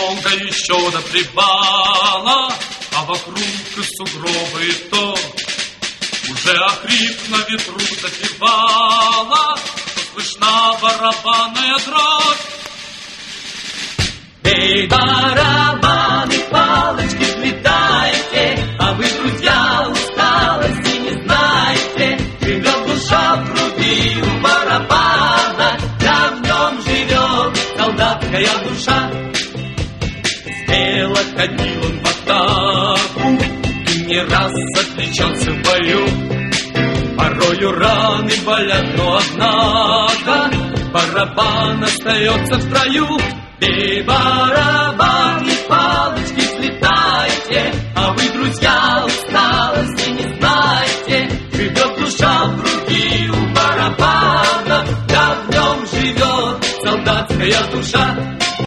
долго еще до привала, а вокруг сугробы то уже охрип на ветру запевала, слышна барабанная дробь. Эй, барабаны, палочки взлетайте, а вы, друзья, усталости не знаете. Живет душа в груди у барабана, да в нем живет солдатская душа. Смело ходил он в атаку и не раз отличался в бою. Порою раны болят, но однако барабан остается в строю. Бей, барабаны, палочки взлетайте, а вы, друзья, усталости не знаете. Живет душа в груди у барабана, да в нем живет солдатская душа.